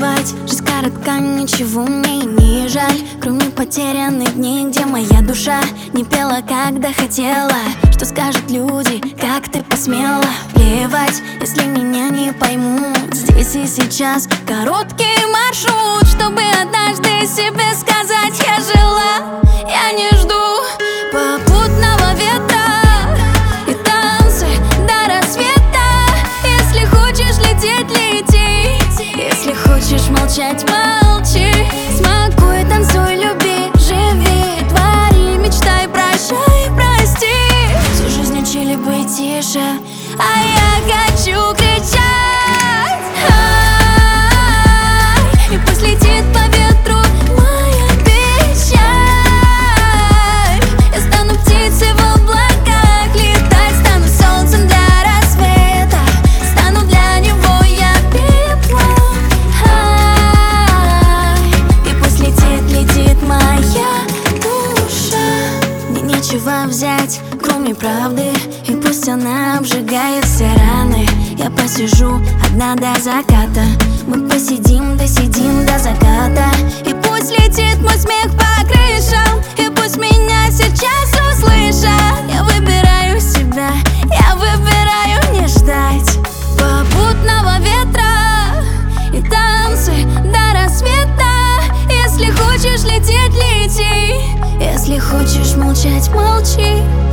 Плевать, жизнь коротка, ничего мне и не жаль, кроме потерянных дней, где моя душа не пела, когда хотела. Что скажут люди, как ты посмела? Плевать, если меня не поймут. Здесь и сейчас короткий маршрут, чтобы однажды себе сказать: я жила, я не жду попутного ветра и танцы до рассвета. Если хочешь лететь, лети, если хочешь молчать, молчи. Смакуй, танцуй, люби, живи, твори, мечтай, прощай, прости. Всю жизнь учили быть тише, а я хочу кричать. И пусть летит по ветру моя печаль. Я стану птицей в облаках, летать, стану солнцем для рассвета, стану для него я пеплом. И пусть летит моя душа. Мне нечего взять, кроме правды, и пусть она обжигает все раны. Я посижу одна до заката, мы посидим, досидим до заката. И пусть летит мой смех по крышам, и пусть меня сейчас услышат. Я выбираю себя, я выбираю не ждать попутного ветра и танцы до рассвета. Если хочешь лететь, лети, если хочешь молчать, молчи.